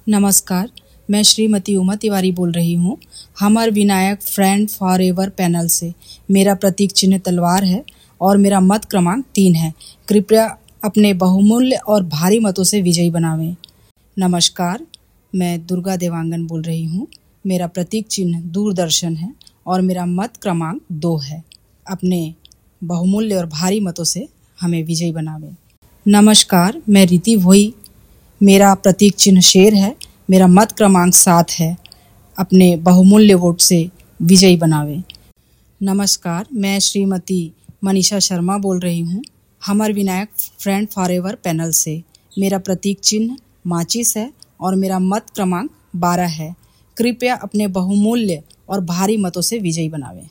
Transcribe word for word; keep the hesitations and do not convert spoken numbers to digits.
नमस्कार, मैं श्रीमती उमा तिवारी बोल रही हूँ। हमर विनायक फ्रेंड फॉरएवर पैनल से। मेरा प्रतीक चिन्ह तलवार है और मेरा मत क्रमांक तीन है। कृपया अपने बहुमूल्य और भारी मतों से विजयी बनावें। नमस्कार, मैं दुर्गा देवांगन बोल रही हूँ। मेरा प्रतीक चिन्ह दूरदर्शन है और मेरा मत क्रमांक दो है। अपने बहुमूल्य और भारी मतों से हमें विजयी बनावें। नमस्कार, मैं रीति भोई। मेरा प्रतीक चिन्ह शेर है। मेरा मत क्रमांक सात है। अपने बहुमूल्य वोट से विजयी बनावें। नमस्कार, मैं श्रीमती मनीषा शर्मा बोल रही हूँ। हमर विनायक फ्रेंड फॉरएवर पैनल से। मेरा प्रतीक चिन्ह माचिस है और मेरा मत क्रमांक बारह है। कृपया अपने बहुमूल्य और भारी मतों से विजयी बनावें।